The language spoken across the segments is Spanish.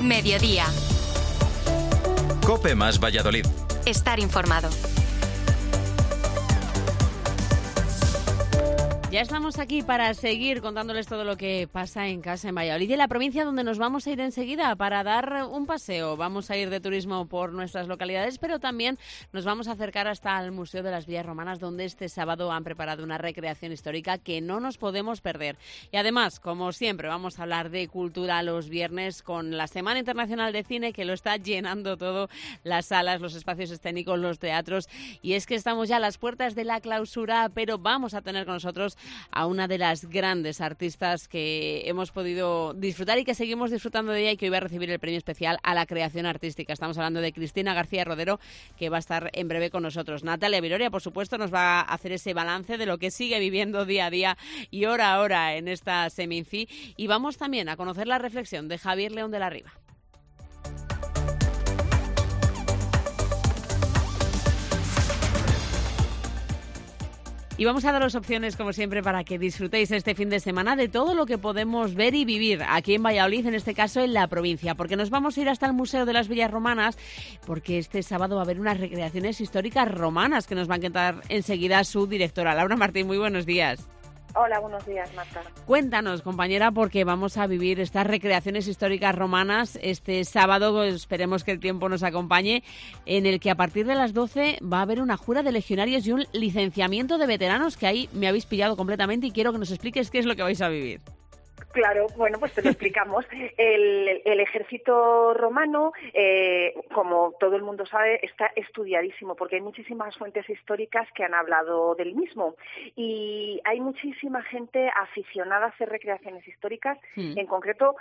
Mediodía. COPE más Valladolid. Estar informado. Ya estamos aquí para seguir contándoles todo lo que pasa en casa en Valladolid y en la provincia, donde nos vamos a ir enseguida para dar un paseo. Vamos a ir de turismo por nuestras localidades, pero también nos vamos a acercar hasta el Museo de las Villas Romanas, donde este sábado han preparado una recreación histórica que no nos podemos perder. Y además, como siempre, vamos a hablar de cultura los viernes con la Semana Internacional de Cine, que lo está llenando todo, las salas, los espacios escénicos, los teatros. Y es que estamos ya a las puertas de la clausura, pero vamos a tener con nosotros a una de las grandes artistas que hemos podido disfrutar y que seguimos disfrutando de ella, y que hoy va a recibir el premio especial a la creación artística. Estamos hablando de Cristina García Rodero, que va a estar en breve con nosotros. Natalia Viloria, por supuesto, nos va a hacer ese balance de lo que sigue viviendo día a día y hora a hora en esta Seminci. Y vamos también a conocer la reflexión de Javier León de la Riva. Y vamos a daros opciones, como siempre, para que disfrutéis este fin de semana de todo lo que podemos ver y vivir aquí en Valladolid, en este caso en la provincia, porque nos vamos a ir hasta el Museo de las Villas Romanas, porque este sábado va a haber unas recreaciones históricas romanas que nos va a encantar enseguida su directora. Laura Martín, muy buenos días. Hola, buenos días, Marta. Cuéntanos, compañera, porque vamos a vivir estas recreaciones históricas romanas este sábado, esperemos que el tiempo nos acompañe, en el que a partir de las 12 va a haber una jura de legionarios y un licenciamiento de veteranos, que ahí me habéis pillado completamente y quiero que nos expliques qué es lo que vais a vivir. Claro, bueno, pues te lo explicamos. El ejército romano, como todo el mundo sabe, está estudiadísimo porque hay muchísimas fuentes históricas que han hablado del mismo, y hay muchísima gente aficionada a hacer recreaciones históricas, en concreto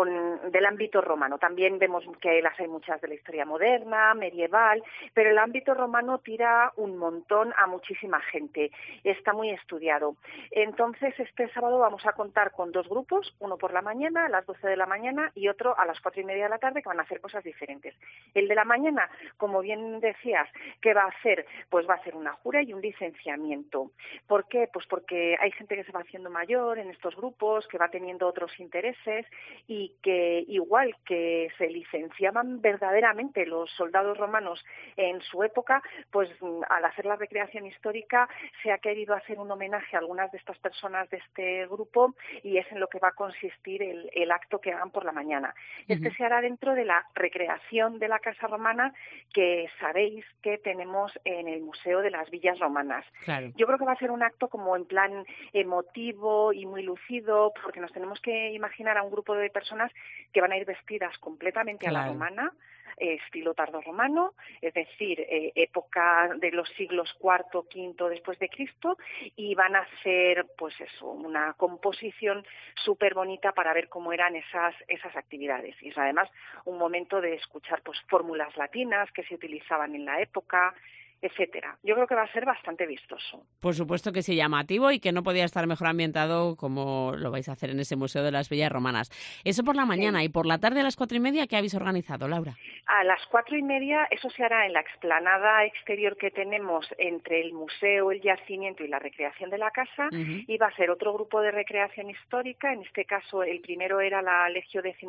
del ámbito romano. También vemos que las hay muchas de la historia moderna, medieval, pero el ámbito romano tira un montón a muchísima gente. Está muy estudiado. Entonces, este sábado vamos a contar con dos grupos, uno por la mañana a las 12 de la mañana y otro a las 4:30 de la tarde, que van a hacer cosas diferentes. El de la mañana, como bien decías, ¿qué va a hacer? Pues va a hacer una jura y un licenciamiento. ¿Por qué? Pues porque hay gente que se va haciendo mayor en estos grupos, que va teniendo otros intereses, y que igual que se licenciaban verdaderamente los soldados romanos en su época, pues al hacer la recreación histórica se ha querido hacer un homenaje a algunas de estas personas de este grupo, y es en lo que va a consistir el acto que hagan por la mañana. Este se hará dentro de la recreación de la Casa Romana, que sabéis que tenemos en el Museo de las Villas Romanas. Claro. Yo creo que va a ser un acto como en plan emotivo y muy lucido, porque nos tenemos que imaginar a un grupo de personas que van a ir vestidas completamente a la romana, estilo tardorromano, es decir, época de los siglos IV, V después de Cristo, y van a hacer, pues eso, una composición súper bonita para ver cómo eran esas actividades. Y es además un momento de escuchar pues fórmulas latinas que se utilizaban en la época, etcétera. Yo creo que va a ser bastante vistoso. Por supuesto que sí, llamativo, y que no podía estar mejor ambientado como lo vais a hacer en ese Museo de las Villas Romanas. Eso por la mañana. Sí. Y por la tarde a las 4:30, ¿qué habéis organizado, Laura? A las 4:30, eso se hará en la explanada exterior que tenemos entre el museo, el yacimiento y la recreación de la casa, y va a ser otro grupo de recreación histórica. En este caso, el primero era la Legio XI,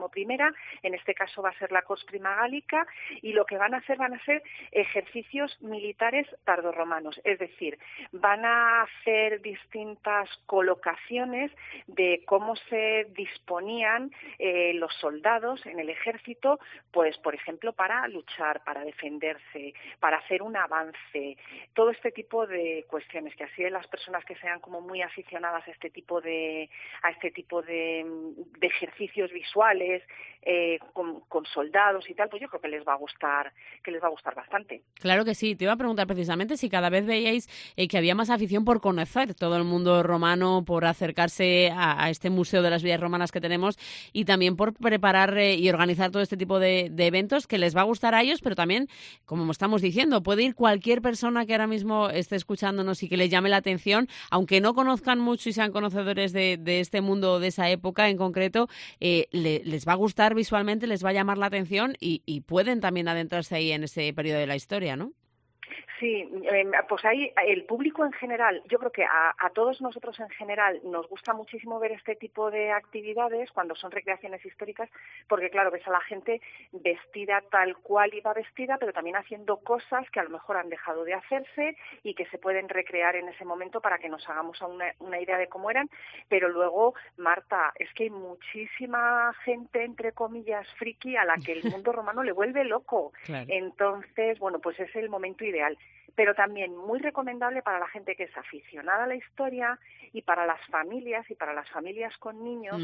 en este caso va a ser la Cors Prima Gallica, y lo que van a hacer ejercicios militares tardorromanos, es decir, van a hacer distintas colocaciones de cómo se disponían los soldados en el ejército, pues por ejemplo para luchar, para defenderse, para hacer un avance, todo este tipo de cuestiones, que así de las personas que sean como muy aficionadas a este tipo de ejercicios visuales con soldados y tal, pues yo creo que les va a gustar bastante. Claro que sí. Te iba a preguntar precisamente si cada vez veíais que había más afición por conocer todo el mundo romano, por acercarse a este Museo de las Villas Romanas que tenemos, y también por preparar y organizar todo este tipo de eventos que les va a gustar a ellos, pero también, como estamos diciendo, puede ir cualquier persona que ahora mismo esté escuchándonos y que les llame la atención, aunque no conozcan mucho y sean conocedores de este mundo, de esa época en concreto, les va a gustar visualmente, les va a llamar la atención, y pueden también adentrarse ahí en ese periodo de la historia, ¿no? Sí, pues ahí el público en general, yo creo que a todos nosotros en general nos gusta muchísimo ver este tipo de actividades cuando son recreaciones históricas, porque claro, ves a la gente vestida tal cual iba vestida, pero también haciendo cosas que a lo mejor han dejado de hacerse y que se pueden recrear en ese momento para que nos hagamos una idea de cómo eran. Pero luego, Marta, es que hay muchísima gente, entre comillas, friki, a la que el mundo romano le vuelve loco. Claro. Entonces, bueno, pues es el momento ideal. Pero también muy recomendable para la gente que es aficionada a la historia y para las familias con niños,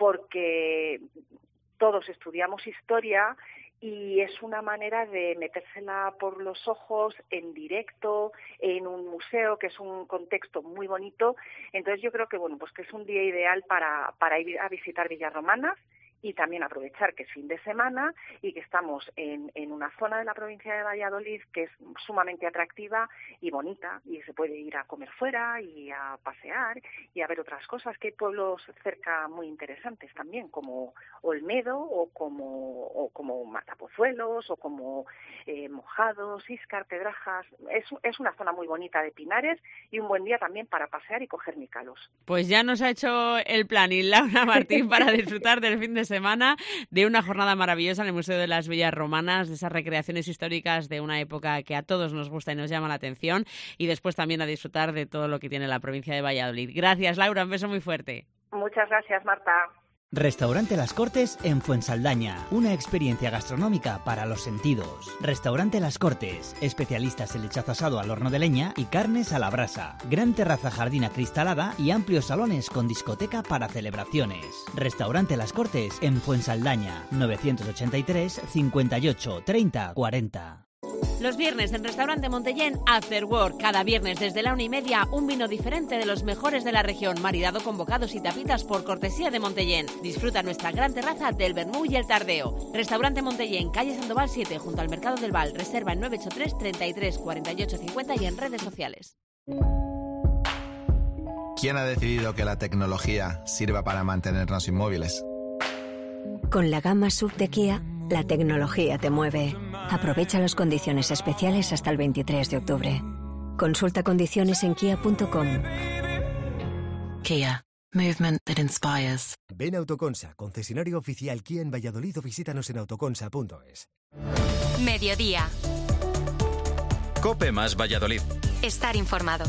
porque todos estudiamos historia y es una manera de metérsela por los ojos en directo, en un museo, que es un contexto muy bonito. Entonces yo creo que bueno, pues que es un día ideal para ir a visitar Villarromanas y también aprovechar que es fin de semana y que estamos en una zona de la provincia de Valladolid que es sumamente atractiva y bonita, y se puede ir a comer fuera y a pasear y a ver otras cosas, que hay pueblos cerca muy interesantes también, como Olmedo o como Matapozuelos o como Mojados, Íscar, Pedrajas. Es una zona muy bonita de pinares y un buen día también para pasear y coger micalos. Pues ya nos ha hecho el planning Laura Martín para disfrutar del fin de semana, de una jornada maravillosa en el Museo de las Villas Romanas, de esas recreaciones históricas de una época que a todos nos gusta y nos llama la atención, y después también a disfrutar de todo lo que tiene la provincia de Valladolid. Gracias, Laura, un beso muy fuerte. Muchas gracias, Marta. Restaurante Las Cortes en Fuensaldaña, una experiencia gastronómica para los sentidos. Restaurante Las Cortes, especialistas en lechazo asado al horno de leña y carnes a la brasa. Gran terraza jardín acristalada y amplios salones con discoteca para celebraciones. Restaurante Las Cortes en Fuensaldaña, 983 58 30 40. Los viernes en Restaurante Montellén, After Work. Cada viernes desde la 1:30, un vino diferente de los mejores de la región, maridado con bocados y tapitas por cortesía de Montellén. Disfruta nuestra gran terraza del vermú y el tardeo. Restaurante Montellén, calle Sandoval 7, junto al Mercado del Val. Reserva en 983 33 48 50 y en redes sociales. ¿Quién ha decidido que la tecnología sirva para mantenernos inmóviles? Con la gama SUV de Kia, la tecnología te mueve. Aprovecha las condiciones especiales hasta el 23 de octubre. Consulta condiciones en kia.com. Kia. Movement that inspires. Ven a Autoconsa, concesionario oficial Kia en Valladolid, o visítanos en autoconsa.es. Mediodía. COPE más Valladolid. Estar informado.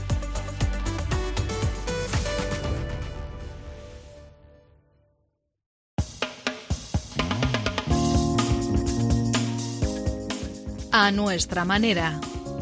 A nuestra manera.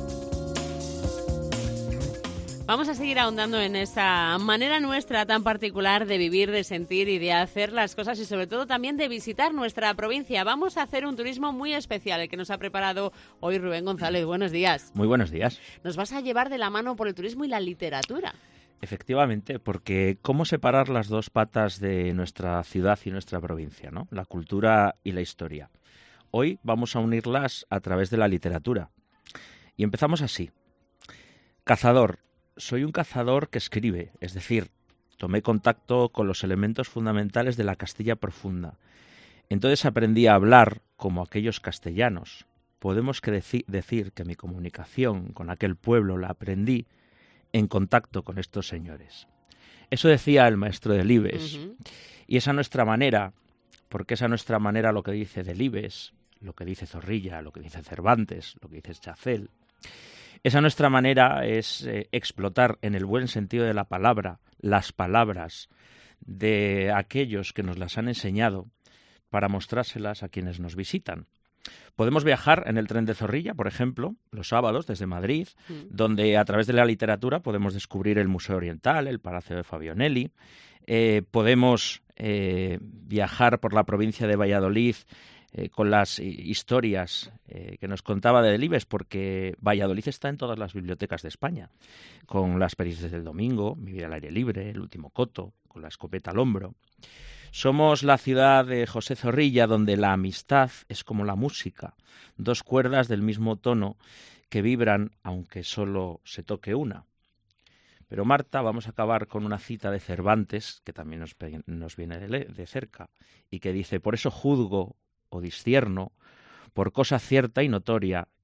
Vamos a seguir ahondando en esa manera nuestra tan particular de vivir, de sentir y de hacer las cosas, y sobre todo también de visitar nuestra provincia. Vamos a hacer un turismo muy especial, el que nos ha preparado hoy Rubén González. Buenos días. Muy buenos días. Nos vas a llevar de la mano por el turismo y la literatura. Efectivamente, porque ¿cómo separar las dos patas de nuestra ciudad y nuestra provincia, ¿no? La cultura y la historia. Hoy vamos a unirlas a través de la literatura. Y empezamos así. Cazador. Soy un cazador que escribe, es decir, tomé contacto con los elementos fundamentales de la Castilla profunda. Entonces aprendí a hablar como aquellos castellanos. Podemos decir que mi comunicación con aquel pueblo la aprendí en contacto con estos señores. Eso decía el maestro Delibes. Y esa nuestra manera, porque esa nuestra manera lo que dice Delibes, lo que dice Zorrilla, lo que dice Cervantes, lo que dice Chacel. Esa nuestra manera es explotar en el buen sentido de la palabra las palabras de aquellos que nos las han enseñado para mostrárselas a quienes nos visitan. Podemos viajar en el tren de Zorrilla, por ejemplo, los sábados desde Madrid, donde a través de la literatura podemos descubrir el Museo Oriental, el Palacio de Fabionelli. Podemos viajar por la provincia de Valladolid con las historias que nos contaba de Delibes, porque Valladolid está en todas las bibliotecas de España, con las pericias del domingo, Mi vida al aire libre, El último coto, con la escopeta al hombro. Somos la ciudad de José Zorrilla, donde la amistad es como la música, dos cuerdas del mismo tono que vibran aunque solo se toque una. Pero Marta, vamos a acabar con una cita de Cervantes, que también nos viene de cerca, y que dice: por eso juzgo o discierno, por cosa cierta y notoria,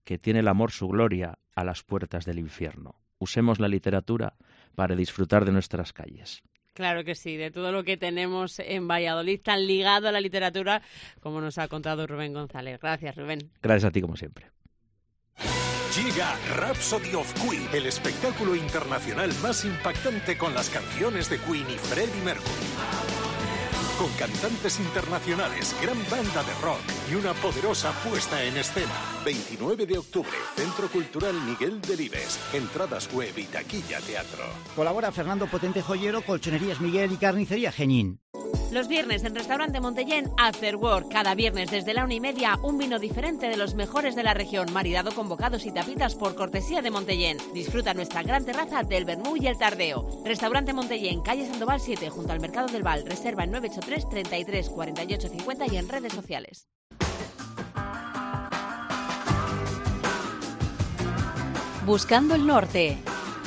que tiene el amor su gloria a las puertas del infierno. Usemos la literatura para disfrutar de nuestras calles. Claro que sí, de todo lo que tenemos en Valladolid, tan ligado a la literatura, como nos ha contado Rubén González. Gracias, Rubén. Gracias a ti, como siempre. Llega Rhapsody of Queen, el espectáculo internacional más impactante con las canciones de Queen y Freddie Mercury. Con cantantes internacionales, gran banda de rock y una poderosa puesta en escena. 29 de octubre, Centro Cultural Miguel Delibes. Entradas web y taquilla teatro. Colabora Fernando Potente Joyero, Colchonerías Miguel y Carnicería Genín. Los viernes en Restaurante Montellén, After Work. Cada viernes desde la 1:30, un vino diferente de los mejores de la región, maridado con bocados y tapitas por cortesía de Montellén. Disfruta nuestra gran terraza del vermú y el tardeo. Restaurante Montellén, calle Sandoval 7, junto al Mercado del Val. Reserva en 983 33 48 50 y en redes sociales. Buscando el norte.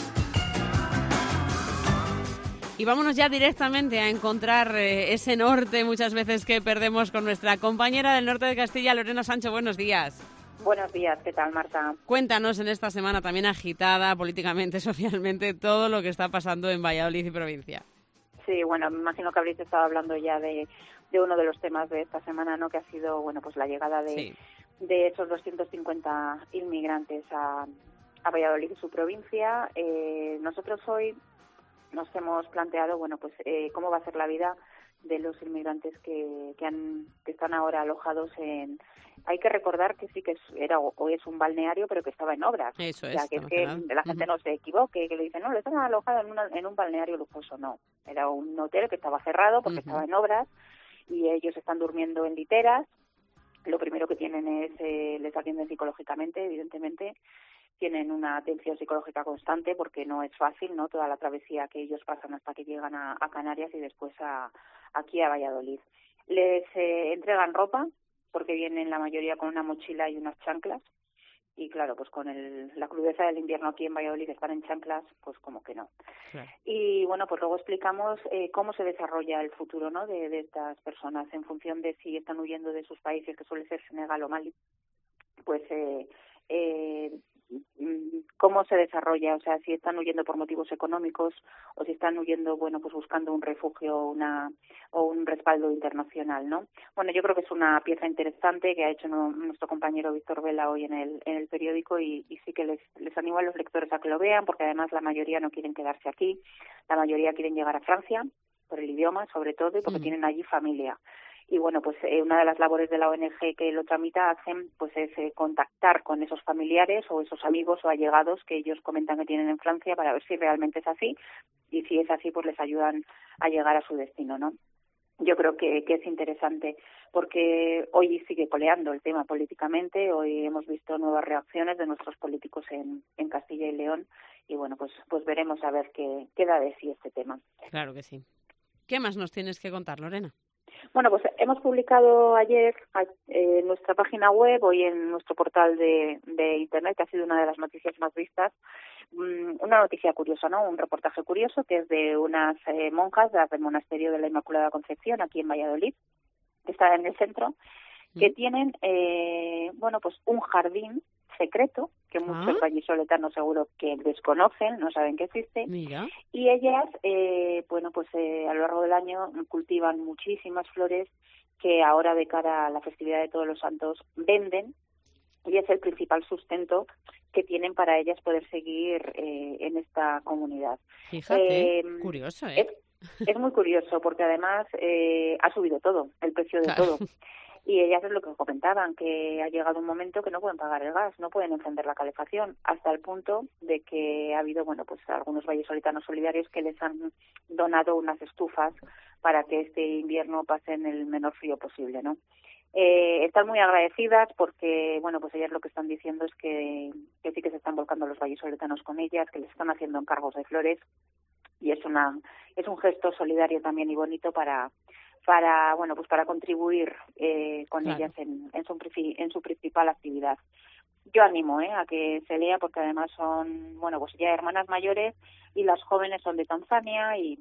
Y vámonos ya directamente a encontrar ese norte muchas veces que perdemos con nuestra compañera del norte de Castilla, Lorena Sancho. Buenos días. Buenos días, ¿qué tal, Marta? Cuéntanos en esta semana también agitada políticamente, socialmente, todo lo que está pasando en Valladolid y provincia. Sí, bueno, me imagino que habréis estado hablando ya de uno de los temas de esta semana, ¿no? Que ha sido, bueno, pues la llegada de esos 250 inmigrantes a Valladolid y su provincia. Nosotros hoy nos hemos planteado, bueno, pues cómo va a ser la vida de los inmigrantes que están ahora alojados en... Hay que recordar que sí que es un balneario, pero que estaba en obras. Eso es. O sea, que es que la gente no se equivoque, que le dicen, no, le están alojados en un balneario lujoso. No, era un hotel que estaba cerrado porque estaba en obras y ellos están durmiendo en literas. Lo primero que tienen es, les atienden psicológicamente, evidentemente. Tienen una atención psicológica constante porque no es fácil, ¿no? Toda la travesía que ellos pasan hasta que llegan a Canarias y después aquí a Valladolid. Les entregan ropa porque vienen la mayoría con una mochila y unas chanclas y claro, pues con la crudeza del invierno aquí en Valladolid estar en chanclas, pues como que no. Claro. Y bueno, pues luego explicamos cómo se desarrolla el futuro, ¿no? de estas personas en función de si están huyendo de sus países, que suele ser Senegal o Mali, pues cómo se desarrolla, o sea, si están huyendo por motivos económicos o si están huyendo, bueno, pues buscando un refugio o un respaldo internacional, ¿no? Bueno, yo creo que es una pieza interesante que ha hecho nuestro compañero Víctor Vela hoy en el periódico y sí que les animo a los lectores a que lo vean porque además la mayoría no quieren quedarse aquí, la mayoría quieren llegar a Francia por el idioma sobre todo y porque tienen allí familia. Y bueno, pues una de las labores de la ONG que lo tramita hacen pues es contactar con esos familiares o esos amigos o allegados que ellos comentan que tienen en Francia para ver si realmente es así y si es así pues les ayudan a llegar a su destino, ¿no? Yo creo que es interesante porque hoy sigue coleando el tema políticamente, hoy hemos visto nuevas reacciones de nuestros políticos en Castilla y León y bueno, pues veremos a ver qué da de sí este tema. Claro que sí. ¿Qué más nos tienes que contar, Lorena? Bueno, pues hemos publicado ayer en nuestra página web, hoy en nuestro portal de Internet, que ha sido una de las noticias más vistas, una noticia curiosa, ¿no? Un reportaje curioso que es de unas monjas del Monasterio de la Inmaculada Concepción, aquí en Valladolid, que está en el centro, que tienen, bueno, pues un jardín secreto que muchos vallisoletanos seguro que desconocen, no saben que existe. Mira. Y ellas, bueno, pues a lo largo del año cultivan muchísimas flores que ahora de cara a la festividad de Todos los Santos venden y es el principal sustento que tienen para ellas poder seguir en esta comunidad. Fíjate, curioso, ¿eh? Es muy curioso porque además ha subido todo, el precio de todo. Y ellas es lo que comentaban, que ha llegado un momento que no pueden pagar el gas, no pueden encender la calefacción, hasta el punto de que ha habido, bueno, pues algunos vallisoletanos solidarios que les han donado unas estufas para que este invierno pasen el menor frío posible, ¿no? Están muy agradecidas porque, bueno, pues ellas lo que están diciendo es que sí que se están volcando los vallisoletanos con ellas, que les están haciendo encargos de flores y es un gesto solidario también y bonito para bueno, pues para contribuir con ellas en su principal actividad. Yo animo a que se lea porque además son, bueno, pues ya hermanas mayores y las jóvenes son de Tanzania y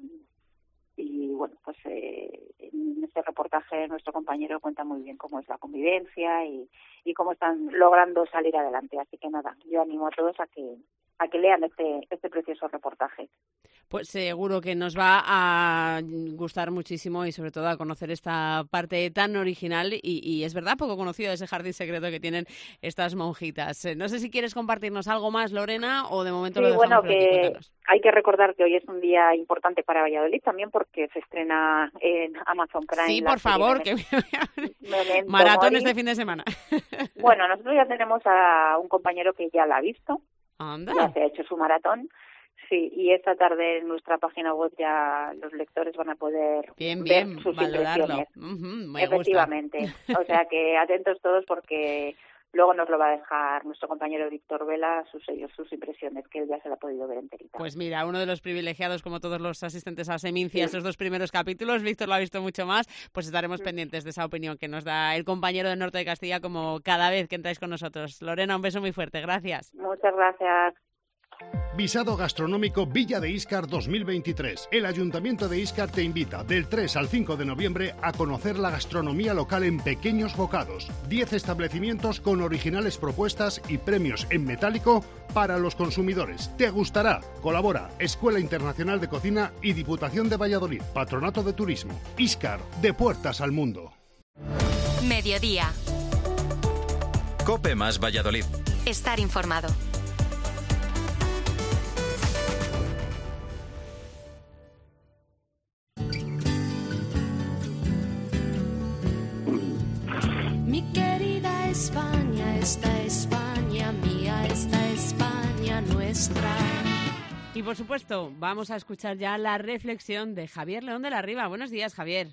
bueno, pues en este reportaje nuestro compañero cuenta muy bien cómo es la convivencia y y cómo están logrando salir adelante. Así que nada, yo animo a todos a que lean este precioso reportaje. Pues seguro que nos va a gustar muchísimo y sobre todo a conocer esta parte tan original y es verdad poco conocido ese jardín secreto que tienen estas monjitas. No sé si quieres compartirnos algo más, Lorena, o de momento lo dejamos por aquí. Cuéntanos. Hay que recordar que hoy es un día importante para Valladolid también porque se estrena en Amazon Prime. Sí, por favor, que maratón este fin de semana. Bueno, nosotros ya tenemos a un compañero que ya la ha visto. Anda. Ya se ha hecho su maratón. Sí, y esta tarde en nuestra página web ya los lectores van a poder ver sus valorarlo. impresiones. Efectivamente. O sea que atentos todos porque luego nos lo va a dejar nuestro compañero Víctor Vela, sus impresiones, que él ya se la ha podido ver enterita. Pues mira, uno de los privilegiados, como todos los asistentes a Semincia, esos 2 primeros capítulos, Víctor lo ha visto mucho más, pues estaremos pendientes de esa opinión que nos da el compañero del Norte de Castilla como cada vez que entráis con nosotros. Lorena, un beso muy fuerte, gracias. Muchas gracias. Visado gastronómico Villa de Íscar 2023. El Ayuntamiento de Íscar te invita del 3 al 5 de noviembre a conocer la gastronomía local en pequeños bocados. 10 establecimientos con originales propuestas y premios en metálico para los consumidores. Te gustará. Colabora Escuela Internacional de Cocina y Diputación de Valladolid. Patronato de Turismo. Íscar, de puertas al mundo. Mediodía. COPE más Valladolid. Estar informado. Mi querida España, esta España mía, esta España nuestra. Y por supuesto, vamos a escuchar ya la reflexión de Javier León de la Riva. Buenos días, Javier.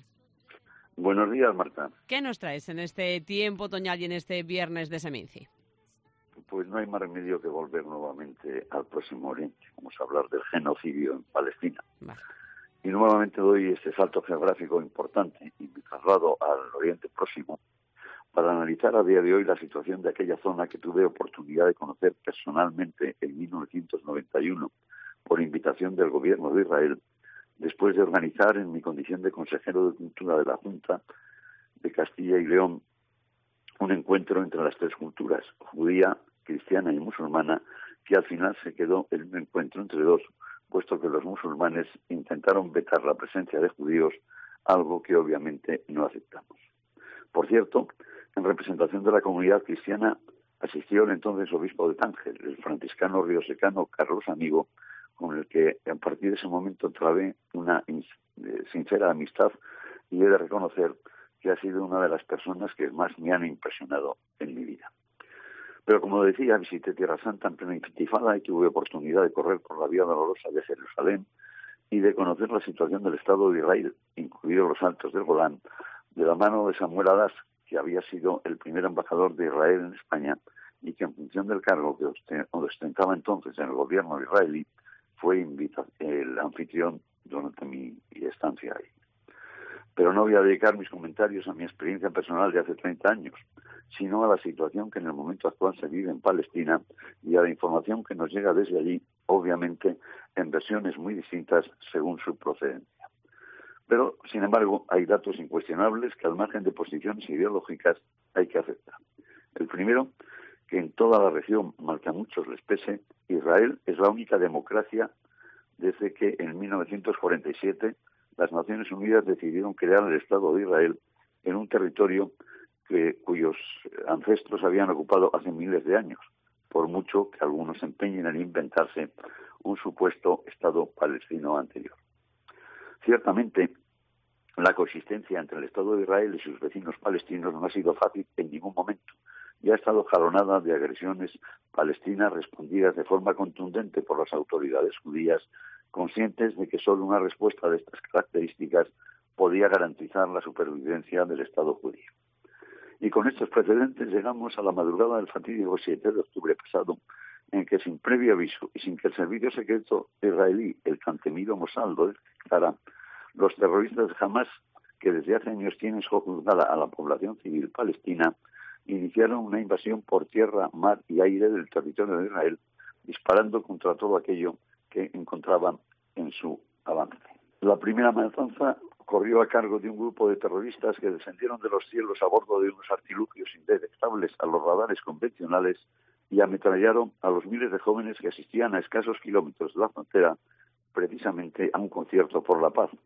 Buenos días, Marta. ¿Qué nos traes en este tiempo otoñal y en este viernes de Seminci? Pues no hay más remedio que volver nuevamente al Próximo Oriente. Vamos a hablar del genocidio en Palestina. Vale. Y nuevamente doy este salto geográfico importante y me traslado al Oriente Próximo para analizar a día de hoy la situación de aquella zona que tuve oportunidad de conocer personalmente en 1991 por invitación del gobierno de Israel, después de organizar en mi condición de consejero de Cultura de la Junta de Castilla y León un encuentro entre las 3 culturas, judía, cristiana y musulmana, que al final se quedó en un encuentro entre 2, puesto que los musulmanes intentaron vetar la presencia de judíos, algo que obviamente no aceptamos. Por cierto, en representación de la comunidad cristiana asistió el entonces obispo de Tánger, el franciscano riosecano Carlos Amigo, con el que a partir de ese momento trabé una sincera amistad y he de reconocer que ha sido una de las personas que más me han impresionado en mi vida. Pero como decía, visité Tierra Santa en plena intifada y tuve oportunidad de correr por la Vía Dolorosa de Jerusalén y de conocer la situación del Estado de Israel, incluidos los Altos del Golán, de la mano de Samuel Adas, que había sido el primer embajador de Israel en España y que en función del cargo que ostentaba entonces en el gobierno israelí, fue el anfitrión durante mi estancia ahí. Pero no voy a dedicar mis comentarios a mi experiencia personal de hace 30 años, sino a la situación que en el momento actual se vive en Palestina y a la información que nos llega desde allí, obviamente en versiones muy distintas según su procedencia. Pero, sin embargo, hay datos incuestionables que al margen de posiciones ideológicas hay que aceptar. El primero, que en toda la región, mal que a muchos les pese, Israel es la única democracia desde que en 1947 las Naciones Unidas decidieron crear el Estado de Israel en un territorio cuyos ancestros habían ocupado hace miles de años, por mucho que algunos se empeñen en inventarse un supuesto Estado palestino anterior. Ciertamente, la coexistencia entre el Estado de Israel y sus vecinos palestinos no ha sido fácil en ningún momento y ha estado jalonada de agresiones palestinas respondidas de forma contundente por las autoridades judías, conscientes de que solo una respuesta de estas características podía garantizar la supervivencia del Estado judío. Y con estos precedentes llegamos a la madrugada del fatídico 7 de octubre pasado, en que sin previo aviso y sin que el servicio secreto israelí, el tan temido Mossad, lo declarara, los terroristas de Hamas, que desde hace años tienen sojuzgada a la población civil palestina, iniciaron una invasión por tierra, mar y aire del territorio de Israel, disparando contra todo aquello que encontraban en su avance. La primera matanza corrió a cargo de un grupo de terroristas que descendieron de los cielos a bordo de unos artilugios indetectables a los radares convencionales y ametrallaron a los miles de jóvenes que asistían a escasos kilómetros de la frontera precisamente a un concierto por la paz.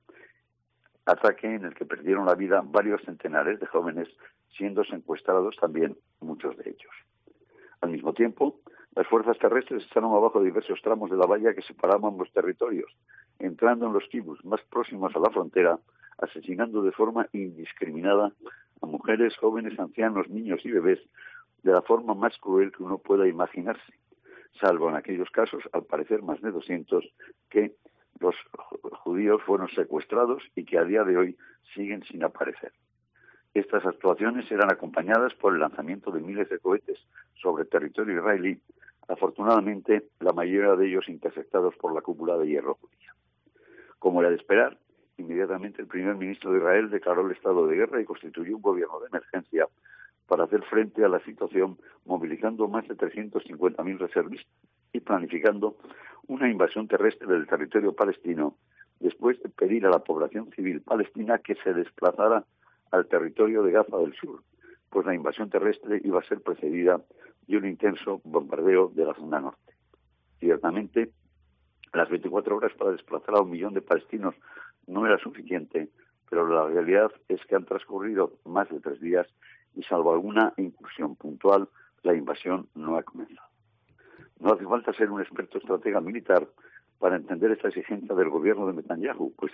Ataque en el que perdieron la vida varios centenares de jóvenes, siendo secuestrados también muchos de ellos. Al mismo tiempo, las fuerzas terrestres echaron abajo diversos tramos de la valla que separaban los territorios, entrando en los kibbutz más próximos a la frontera, asesinando de forma indiscriminada a mujeres, jóvenes, ancianos, niños y bebés, de la forma más cruel que uno pueda imaginarse, salvo en aquellos casos, al parecer más de 200, que los judíos fueron secuestrados y que a día de hoy siguen sin aparecer. Estas actuaciones eran acompañadas por el lanzamiento de miles de cohetes sobre territorio israelí, afortunadamente la mayoría de ellos interceptados por la cúpula de hierro judía. Como era de esperar, inmediatamente el primer ministro de Israel declaró el estado de guerra y constituyó un gobierno de emergencia para hacer frente a la situación, movilizando más de 350.000 reservistas y planificando una invasión terrestre del territorio palestino, después de pedir a la población civil palestina que se desplazara al territorio de Gaza del Sur, pues la invasión terrestre iba a ser precedida de un intenso bombardeo de la zona norte. Ciertamente, las 24 horas para desplazar a 1 millón de palestinos no era suficiente, pero la realidad es que han transcurrido más de 3 días y, salvo alguna incursión puntual, la invasión no ha comenzado. No hace falta ser un experto estratega militar para entender esta exigencia del gobierno de Netanyahu, pues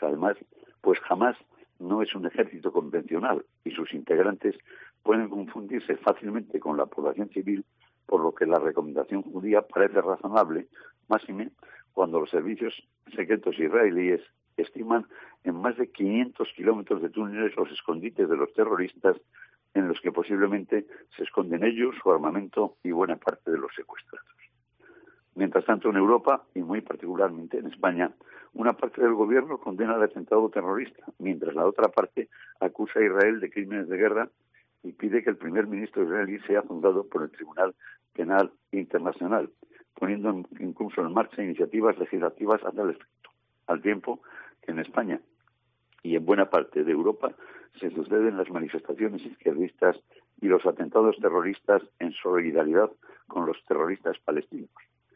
jamás no es un ejército convencional y sus integrantes pueden confundirse fácilmente con la población civil, por lo que la recomendación judía parece razonable, máxime cuando los servicios secretos israelíes estiman en más de 500 kilómetros de túneles los escondites de los terroristas en los que posiblemente se esconden ellos, su armamento y buena parte de los secuestrados. Mientras tanto, en Europa, y muy particularmente en España, una parte del gobierno condena el atentado terrorista, mientras la otra parte acusa a Israel de crímenes de guerra y pide que el primer ministro israelí sea juzgado por el Tribunal Penal Internacional, poniendo incluso en marcha iniciativas legislativas a tal efecto, al tiempo que en España y en buena parte de Europa se suceden las manifestaciones izquierdistas y los atentados terroristas en solidaridad con los terroristas palestinos.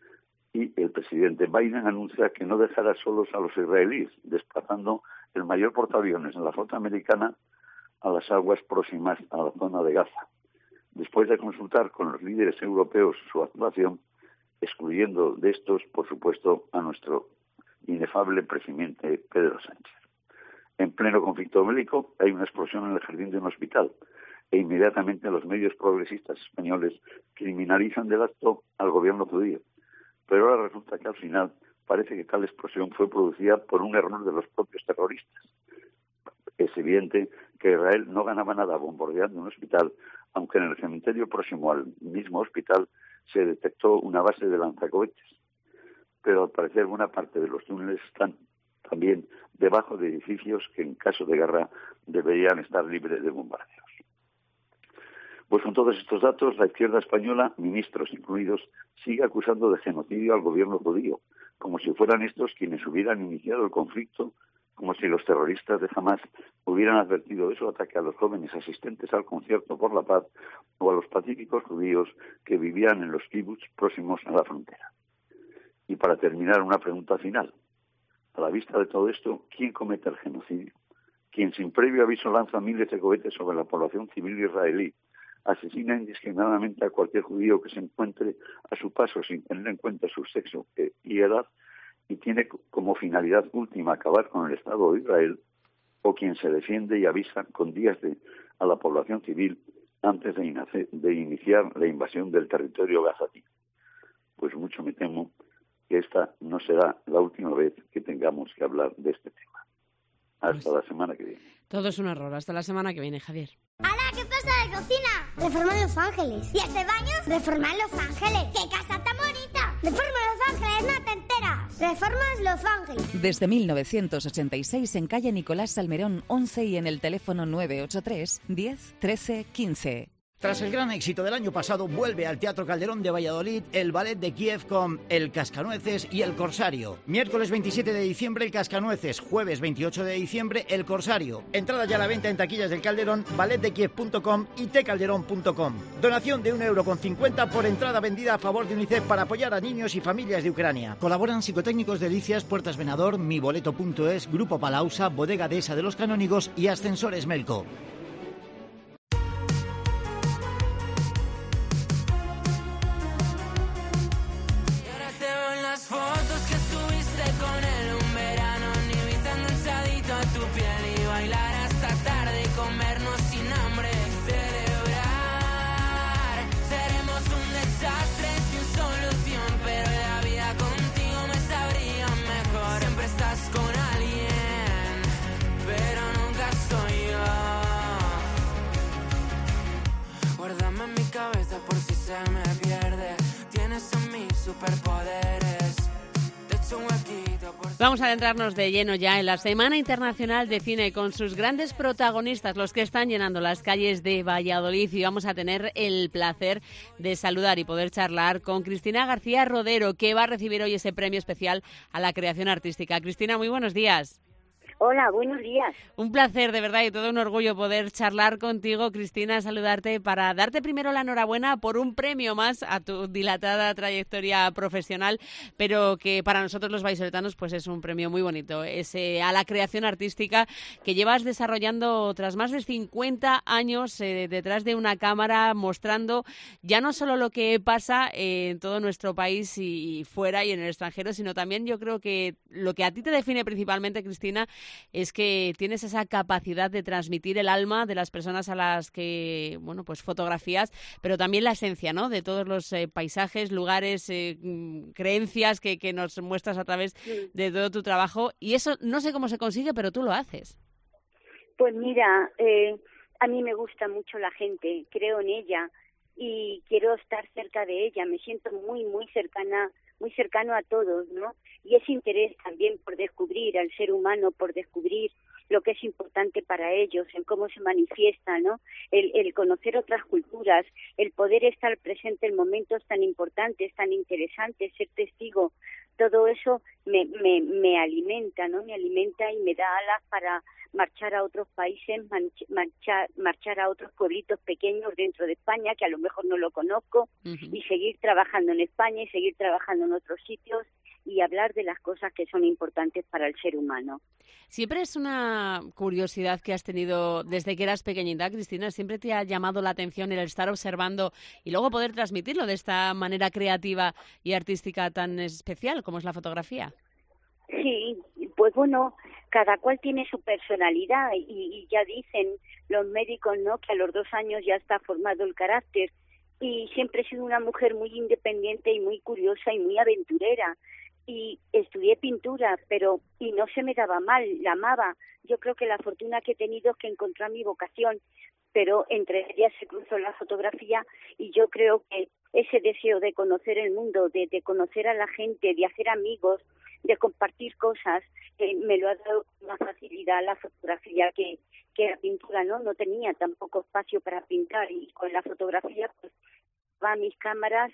Y el presidente Biden anuncia que no dejará solos a los israelíes, desplazando el mayor portaaviones en la flota americana a las aguas próximas a la zona de Gaza, después de consultar con los líderes europeos su actuación, excluyendo de estos, por supuesto, a nuestro inefable presidente Pedro Sánchez. En pleno conflicto bélico hay una explosión en el jardín de un hospital e inmediatamente los medios progresistas españoles criminalizan del acto al gobierno judío. Pero ahora resulta que al final parece que tal explosión fue producida por un error de los propios terroristas. Es evidente que Israel no ganaba nada bombardeando un hospital, aunque en el cementerio próximo al mismo hospital se detectó una base de lanzacohetes. Pero al parecer buena parte de los túneles están también debajo de edificios que en caso de guerra deberían estar libres de bombardeos. Pues con todos estos datos, la izquierda española, ministros incluidos, sigue acusando de genocidio al gobierno judío, como si fueran estos quienes hubieran iniciado el conflicto, como si los terroristas de Hamás hubieran advertido de su ataque a los jóvenes asistentes al concierto por la paz o a los pacíficos judíos que vivían en los kibbutz próximos a la frontera. Y para terminar, una pregunta final. A la vista de todo esto, ¿quién comete el genocidio? ¿Quién sin previo aviso lanza miles de cohetes sobre la población civil israelí, asesina indiscriminadamente a cualquier judío que se encuentre a su paso sin tener en cuenta su sexo y edad y tiene como finalidad última acabar con el Estado de Israel, o quien se defiende y avisa con días a la población civil antes de iniciar la invasión del territorio gazatí? Pues mucho me temo que esta no será la última vez que tengamos que hablar de este tema. Hasta la semana que viene. Todo es un error. Hasta la semana que viene, Javier. ¡Hala! ¿Qué pasa de cocina? Reforma Los Ángeles. ¿Y este baño? Reforma Los Ángeles. ¡Qué casa tan bonita! Reforma Los Ángeles, no te enteras. Reformas Los Ángeles. Desde 1986 en calle Nicolás Salmerón 11 y en el teléfono 983 10 13 15. Tras el gran éxito del año pasado, vuelve al Teatro Calderón de Valladolid el ballet de Kiev con El Cascanueces y El Corsario. Miércoles 27 de diciembre, El Cascanueces. Jueves 28 de diciembre, El Corsario. Entrada ya a la venta en taquillas del Calderón, balletdekiev.com y tcalderón.com. Donación de €1,50 por entrada vendida a favor de UNICEF para apoyar a niños y familias de Ucrania. Colaboran Psicotécnicos Delicias, Puertas Venador, miboleto.es, Grupo Palausa, Bodega Dehesa de los Canónigos y Ascensores Melco. Fotos que estuviste con él un verano, ni invitando ensadito a tu piel y bailar hasta tarde y comernos sin hambre, celebrar. Seremos un desastre sin solución, pero la vida contigo me sabría mejor. Siempre estás con alguien, pero nunca soy yo. Guárdame en mi cabeza por si se me pierde. Tienes en mí superpoderes. Vamos a adentrarnos de lleno ya en la Semana Internacional de Cine con sus grandes protagonistas, los que están llenando las calles de Valladolid, y vamos a tener el placer de saludar y poder charlar con Cristina García Rodero, que va a recibir hoy ese premio especial a la creación artística. Cristina, muy buenos días. Hola, buenos días. Un placer, de verdad, y todo un orgullo poder charlar contigo, Cristina, saludarte para darte primero la enhorabuena por un premio más a tu dilatada trayectoria profesional, pero que para nosotros los vallisoletanos pues es un premio muy bonito, es a la creación artística que llevas desarrollando tras más de 50 años detrás de una cámara, mostrando ya no solo lo que pasa en todo nuestro país y fuera y en el extranjero, sino también yo creo que lo que a ti te define principalmente, Cristina, es que tienes esa capacidad de transmitir el alma de las personas a las que, bueno, pues fotografías, pero también la esencia, ¿no?, de todos los paisajes, lugares, creencias que nos muestras a través de todo tu trabajo. Y eso no sé cómo se consigue, pero tú lo haces. Pues mira, a mí me gusta mucho la gente, creo en ella y quiero estar cerca de ella. Me siento muy cercano a todos, ¿no? Y ese interés también por descubrir al ser humano, por descubrir lo que es importante para ellos, en cómo se manifiesta, ¿no? El conocer otras culturas, el poder estar presente en momentos tan importantes, tan interesantes, ser testigo, todo eso me alimenta, ¿no? Me alimenta y me da alas para marchar a otros países, marchar a otros pueblitos pequeños dentro de España, que a lo mejor no lo conozco, y seguir trabajando en España y seguir trabajando en otros sitios y hablar de las cosas que son importantes para el ser humano. Siempre es una curiosidad que has tenido desde que eras pequeñita, Cristina. Siempre te ha llamado la atención el estar observando y luego poder transmitirlo de esta manera creativa y artística tan especial como es la fotografía. Sí, pues bueno, cada cual tiene su personalidad y ya dicen los médicos, ¿no?, que a los 2 años ya está formado el carácter, y siempre he sido una mujer muy independiente y muy curiosa y muy aventurera. Y estudié pintura, y no se me daba mal, la amaba. Yo creo que la fortuna que he tenido es que encontré mi vocación, pero entre ellas se cruzó la fotografía, y yo creo que ese deseo de conocer el mundo, de conocer a la gente, de hacer amigos, de compartir cosas, me lo ha dado con más facilidad la fotografía que la pintura, ¿no? No tenía tampoco espacio para pintar, y con la fotografía pues va a mis cámaras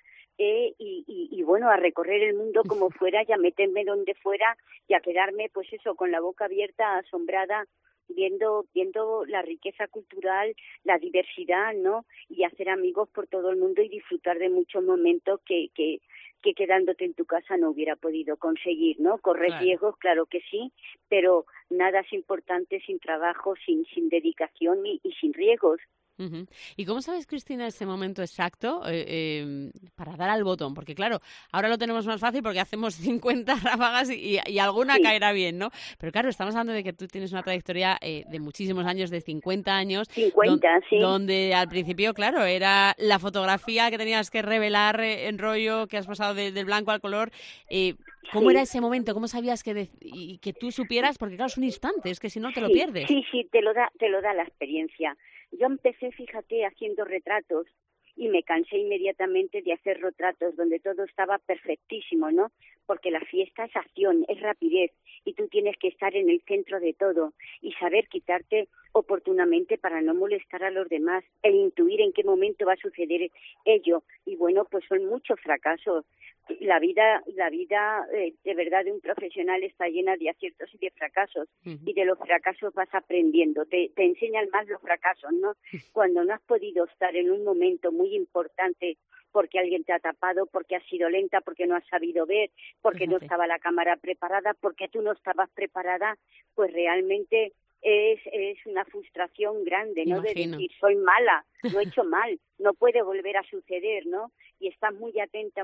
y bueno, a recorrer el mundo como fuera y a meterme donde fuera y a quedarme pues eso, con la boca abierta, asombrada, viendo la riqueza cultural, la diversidad, ¿no? Y hacer amigos por todo el mundo y disfrutar de muchos momentos que quedándote en tu casa no hubiera podido conseguir, ¿no? Correr riesgos, claro que sí, pero nada es importante sin trabajo, sin dedicación y sin riesgos. Uh-huh. ¿Y cómo sabes, Cristina, ese momento exacto para dar al botón? Porque claro, ahora lo tenemos más fácil porque hacemos 50 ráfagas y alguna caerá bien, ¿no? Pero claro, estamos hablando de que tú tienes una trayectoria de muchísimos años, de 50 años. 50, sí. Donde al principio, claro, era la fotografía que tenías que revelar en rollo, que has pasado del blanco al color. ¿Cómo era ese momento? ¿Cómo sabías y que tú supieras? Porque claro, es un instante, es que si no te lo pierdes. Sí, te lo da la experiencia. Yo empecé, fíjate, haciendo retratos y me cansé inmediatamente de hacer retratos donde todo estaba perfectísimo, ¿no? Porque la fiesta es acción, es rapidez y tú tienes que estar en el centro de todo y saber quitarte oportunamente para no molestar a los demás e intuir en qué momento va a suceder ello. Y bueno, pues son muchos fracasos. La vida de verdad de un profesional está llena de aciertos y de fracasos, y de los fracasos vas aprendiendo, te enseñan más los fracasos, ¿no? Cuando no has podido estar en un momento muy importante porque alguien te ha tapado, porque has sido lenta, porque no has sabido ver, porque no estaba la cámara preparada, porque tú no estabas preparada, pues realmente es una frustración grande, ¿no? Imagino. De decir, soy mala, lo he hecho mal, no puede volver a suceder, ¿no? Y estás muy atenta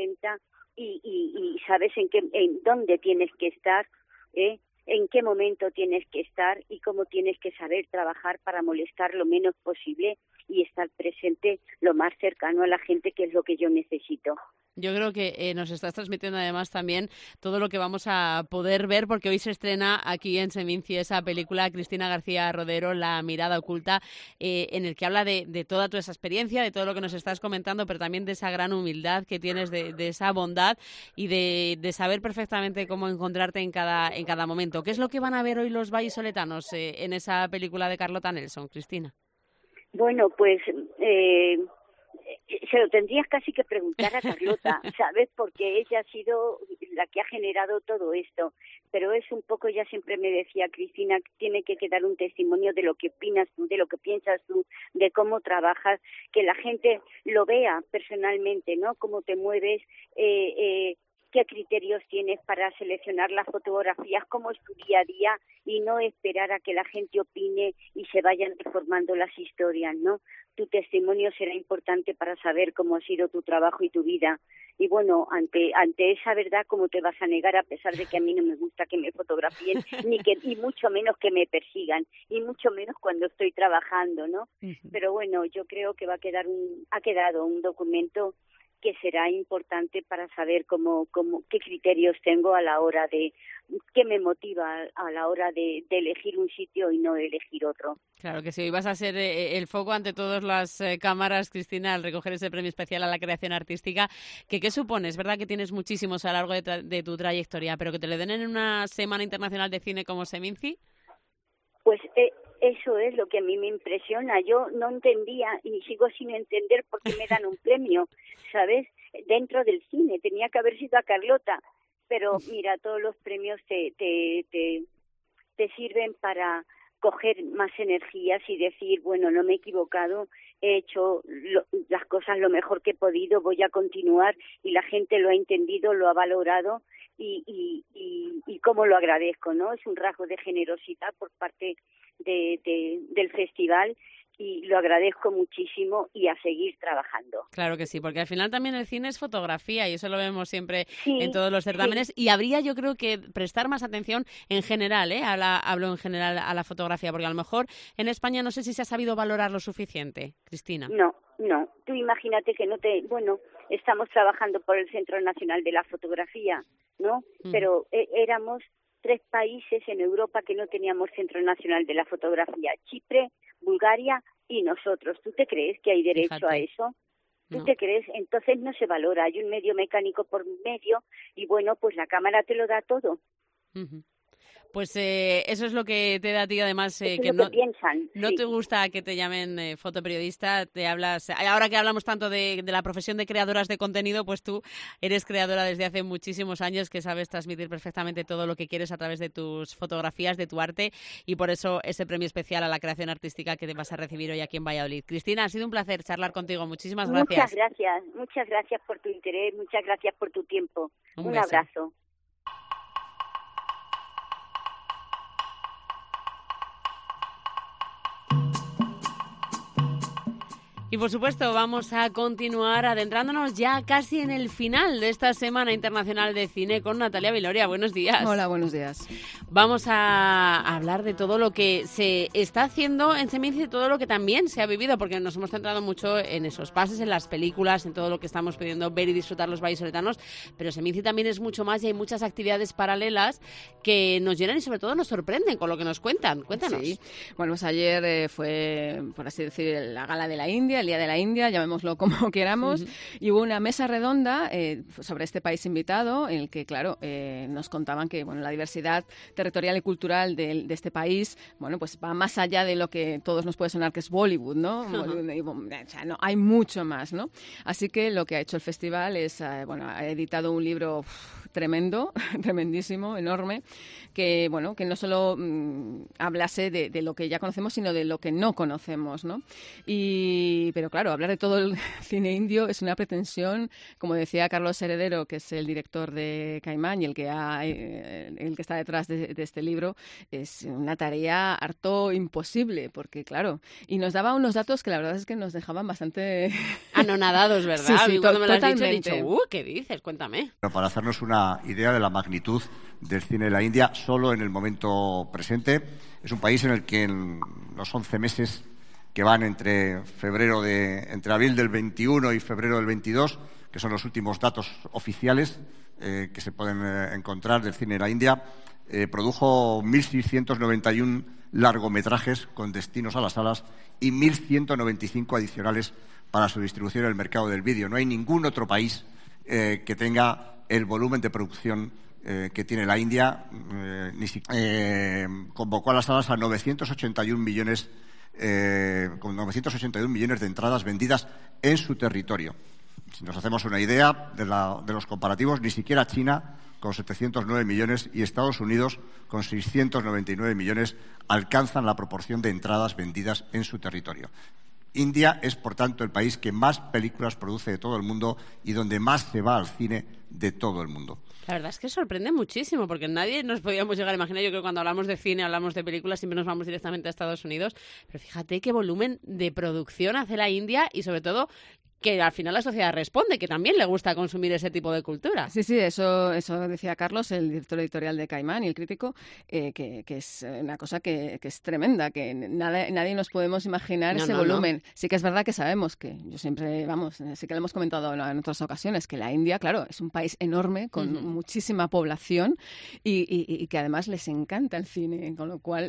y sabes en dónde tienes que estar, en qué momento tienes que estar y cómo tienes que saber trabajar para molestar lo menos posible y estar presente lo más cercano a la gente, que es lo que yo necesito. Yo creo que nos estás transmitiendo además también todo lo que vamos a poder ver, porque hoy se estrena aquí en Seminci esa película, Cristina García Rodero, La mirada oculta, en el que habla de toda tu esa experiencia, de todo lo que nos estás comentando, pero también de esa gran humildad que tienes, de esa bondad y de saber perfectamente cómo encontrarte en cada momento. ¿Qué es lo que van a ver hoy los vallisoletanos en esa película de Carlota Nelson, Cristina? Bueno, pues se lo tendrías casi que preguntar a Carlota, ¿sabes? Porque ella ha sido la que ha generado todo esto. Pero es un poco, ella siempre me decía, Cristina, tiene que quedar un testimonio de lo que opinas tú, de lo que piensas tú, de cómo trabajas, que la gente lo vea personalmente, ¿no? Cómo te mueves, qué criterios tienes para seleccionar las fotografías, cómo es tu día a día, y no esperar a que la gente opine y se vayan reformando las historias, ¿no? Tu testimonio será importante para saber cómo ha sido tu trabajo y tu vida. Y bueno, ante esa verdad, ¿cómo te vas a negar, a pesar de que a mí no me gusta que me fotografíen, y mucho menos que me persigan, y mucho menos cuando estoy trabajando, ¿no? Pero bueno, yo creo que ha quedado un documento que será importante para saber qué criterios tengo a la hora de, qué me motiva a la hora de elegir un sitio y no elegir otro. Claro que sí, hoy vas a ser el foco ante todas las cámaras, Cristina, al recoger ese premio especial a la creación artística. ¿Qué supone? Es verdad que tienes muchísimos a lo largo de tu trayectoria, pero que te le den en una Semana Internacional de Cine como Seminci. Pues eso es lo que a mí me impresiona. Yo no entendía y sigo sin entender por qué me dan un premio, ¿sabes? Dentro del cine. Tenía que haber sido a Carlota. Pero mira, todos los premios te sirven para coger más energías y decir, bueno, no me he equivocado, he hecho las cosas lo mejor que he podido, voy a continuar, y la gente lo ha entendido, lo ha valorado, y cómo lo agradezco, ¿no? Es un rasgo de generosidad por parte del festival, y lo agradezco muchísimo, y a seguir trabajando. Claro que sí, porque al final también el cine es fotografía y eso lo vemos siempre en todos los certámenes, y habría, yo creo, que prestar más atención en general, hablo en general a la fotografía, porque a lo mejor en España no sé si se ha sabido valorar lo suficiente, Cristina. No, tú imagínate que estamos trabajando por el Centro Nacional de la Fotografía, ¿no? Pero éramos 3 países en Europa que no teníamos Centro Nacional de la Fotografía: Chipre, Bulgaria y nosotros. ¿Tú te crees que hay derecho a eso? ¿Tú te crees? Entonces no se valora. Hay un medio mecánico por medio y bueno, pues la cámara te lo da todo. Pues eso es lo que te da a ti, además, que no piensan. No te gusta que te llamen fotoperiodista, te hablas. Ahora que hablamos tanto de la profesión de creadoras de contenido, pues tú eres creadora desde hace muchísimos años, que sabes transmitir perfectamente todo lo que quieres a través de tus fotografías, de tu arte, y por eso ese premio especial a la creación artística que te vas a recibir hoy aquí en Valladolid. Cristina, ha sido un placer charlar contigo. Muchísimas gracias. Muchas gracias por tu interés, muchas gracias por tu tiempo. Un abrazo. Y por supuesto vamos a continuar adentrándonos ya casi en el final de esta Semana Internacional de Cine con Natalia Viloria. Buenos días. Hola, buenos días. Vamos a hablar de todo lo que se está haciendo en Seminci, de todo lo que también se ha vivido, porque nos hemos centrado mucho en esos pases, en las películas, en todo lo que estamos pudiendo ver y disfrutar los vallisoletanos, pero Seminci también es mucho más y hay muchas actividades paralelas que nos llenan y sobre todo nos sorprenden con lo que nos cuentan. Cuéntanos. Sí. Bueno, pues ayer fue, por así decir, la Gala de la India, el Día de la India, llamémoslo como queramos, y hubo una mesa redonda sobre este país invitado en el que, claro, nos contaban que la diversidad territorial y cultural de este país, bueno, pues va más allá de lo que todos nos puede sonar que es Bollywood, ¿no? O sea, no, hay mucho más, ¿no? Así que lo que ha hecho el festival es, ha editado un libro tremendo, tremendísimo, enorme, que, bueno, que no solo hablase de lo que ya conocemos, sino de lo que no conocemos, ¿no? Pero claro, hablar de todo el cine indio es una pretensión, como decía Carlos Heredero, que es el director de Caimán y el que está detrás de este libro, es una tarea harto imposible, porque claro, y nos daba unos datos que la verdad es que nos dejaban bastante anonadados, ¿verdad? Sí, cuando me lo has dicho, he totalmente. dicho, ¿qué dices? Cuéntame. Pero para hacernos una idea de la magnitud del cine de la India, solo en el momento presente, es un país en el que en los 11 meses que van entre abril del 21 y febrero del 22, que son los últimos datos oficiales que se pueden encontrar del cine de la India, produjo 1.691 largometrajes con destinos a las salas y 1.195 adicionales para su distribución en el mercado del vídeo. No hay ningún otro país que tenga el volumen de producción que tiene la India. Convocó a las salas a 981 millones de entradas vendidas en su territorio. Si nos hacemos una idea de los comparativos, ni siquiera China, con 709 millones, y Estados Unidos, con 699 millones, alcanzan la proporción de entradas vendidas en su territorio. India es, por tanto, el país que más películas produce de todo el mundo y donde más se va al cine de todo el mundo. La verdad es que sorprende muchísimo, porque nadie nos podíamos llegar a imaginar. Yo creo que cuando hablamos de cine, hablamos de películas, siempre nos vamos directamente a Estados Unidos. Pero fíjate qué volumen de producción hace la India y, sobre todo, que al final la sociedad responde, que también le gusta consumir ese tipo de cultura. Sí, eso decía Carlos, el director editorial de Caimán y el crítico, que es una cosa que es tremenda, que nadie nos podemos imaginar ese volumen. No. Sí que es verdad que sabemos que, yo siempre, sí que lo hemos comentado en otras ocasiones, que la India, claro, es un país enorme, con muchísima población y que además les encanta el cine, con lo cual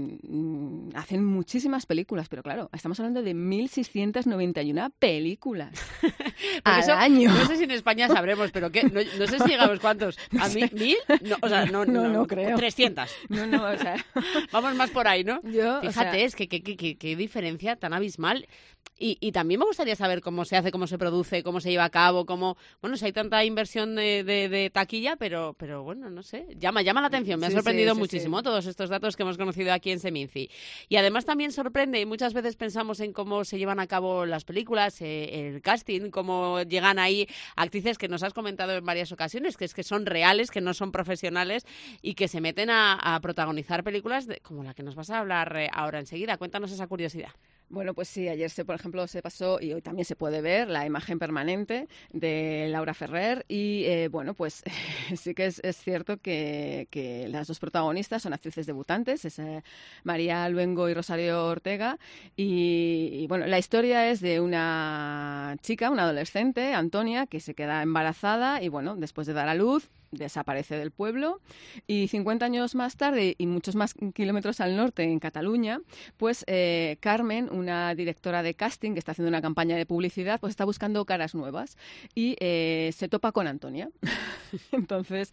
hacen muchísimas películas, pero claro, estamos hablando de 1.691 películas. al año. No sé si en España sabremos, pero ¿qué? No sé si llegamos cuántos. ¿A 1.000? No, o sea, no creo. 300. No, o sea... Vamos más por ahí, ¿no? Fíjate, o sea... es que qué diferencia tan abismal. Y también me gustaría saber cómo se hace, cómo se produce, cómo se lleva a cabo, si hay tanta inversión de taquilla, pero bueno, no sé, llama la atención. Me ha sorprendido muchísimo todos estos datos que hemos conocido aquí en Seminci. Y además también sorprende, y muchas veces pensamos en cómo se llevan a cabo las películas, el casting, cómo llegan ahí actrices que nos has comentado en varias ocasiones, que es que son reales, que no son profesionales y que se meten a protagonizar películas como la que nos vas a hablar ahora enseguida. Cuéntanos esa curiosidad. Bueno, pues sí, ayer por ejemplo se pasó, y hoy también se puede ver, la imagen permanente de Laura Ferrer y pues sí que es cierto que las dos protagonistas son actrices debutantes, es María Luengo y Rosario Ortega y bueno, la historia es de una chica, una adolescente, Antonia, que se queda embarazada y bueno, después de dar a luz, desaparece del pueblo y 50 años más tarde y muchos más kilómetros al norte, en Cataluña, pues Carmen, una directora de casting que está haciendo una campaña de publicidad, pues está buscando caras nuevas y se topa con Antonia. Entonces,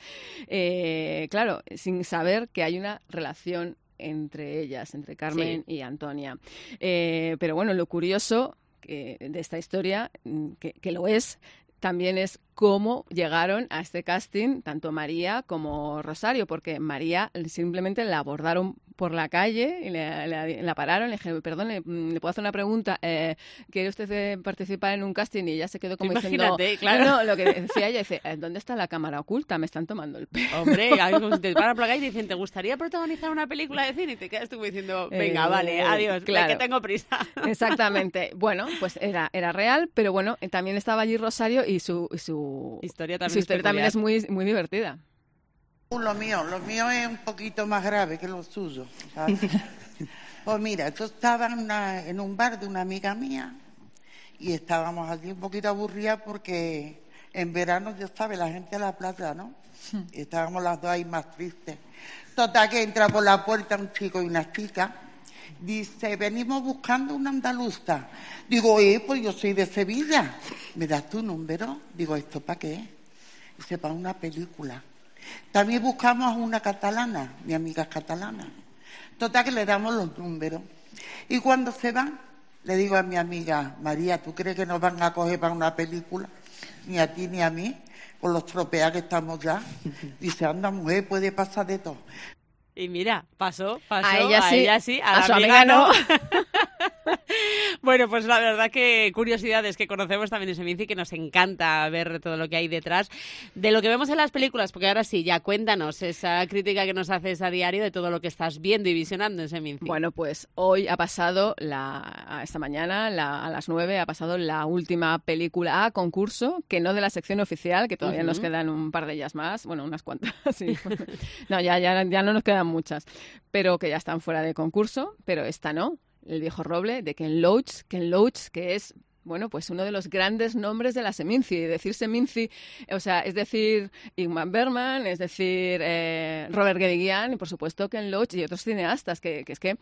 claro, sin saber que hay una relación entre ellas, entre Carmen y Antonia. Pero bueno, lo curioso de esta historia, que lo es, también es cómo llegaron a este casting tanto María como Rosario, porque María simplemente la abordaron por la calle y la pararon, le dijeron, perdón, ¿le puedo hacer una pregunta? ¿Quiere usted participar en un casting? Y ella se quedó como Imagínate, diciendo... claro. No, lo que decía ella, dice, ¿dónde está la cámara oculta? Me están tomando el pelo. Hombre, como si te paran por la calle y dicen, ¿te gustaría protagonizar una película de cine? Y te quedas tú diciendo, venga, vale, adiós, claro, que tengo prisa. Exactamente. Bueno, pues era real, pero bueno, también estaba allí Rosario y su historia también es muy divertida. Lo mío es un poquito más grave que lo suyo, ¿sabes? Pues mira, yo estaba en un bar de una amiga mía y estábamos allí un poquito aburridas porque en verano, ya sabes, la gente a la playa, ¿no? Y estábamos las dos ahí más tristes. Total, que entra por la puerta un chico y una chica. Dice, venimos buscando una andaluza. Digo, pues yo soy de Sevilla. ¿Me das tu número? Digo, ¿esto para qué? Dice, para una película. También buscamos a una catalana, mi amiga es catalana. Total, que le damos los números. Y cuando se van, le digo a mi amiga, María, ¿tú crees que nos van a coger para una película? Ni a ti ni a mí, con los tropeados que estamos ya. Dice, anda, mujer, puede pasar de todo. Y mira, pasó, a ella sí, a su la amiga no. Bueno, pues la verdad que curiosidades que conocemos también en Seminci, que nos encanta ver todo lo que hay detrás de lo que vemos en las películas, porque ahora sí, ya cuéntanos esa crítica que nos haces a diario de todo lo que estás viendo y visionando en Seminci. Bueno, pues hoy ha pasado, esta mañana, a las 9, ha pasado la última película a concurso, que no de la sección oficial, que todavía nos quedan un par de ellas más, bueno, unas cuantas, sí. No, ya no nos quedan muchas, pero que ya están fuera de concurso, pero esta no. El viejo roble de Ken Loach, que es, bueno, pues uno de los grandes nombres de la Seminci. Decir Seminci, o sea, es decir Ingmar Bergman, es decir Robert Guédiguian y, por supuesto, Ken Loach y otros cineastas que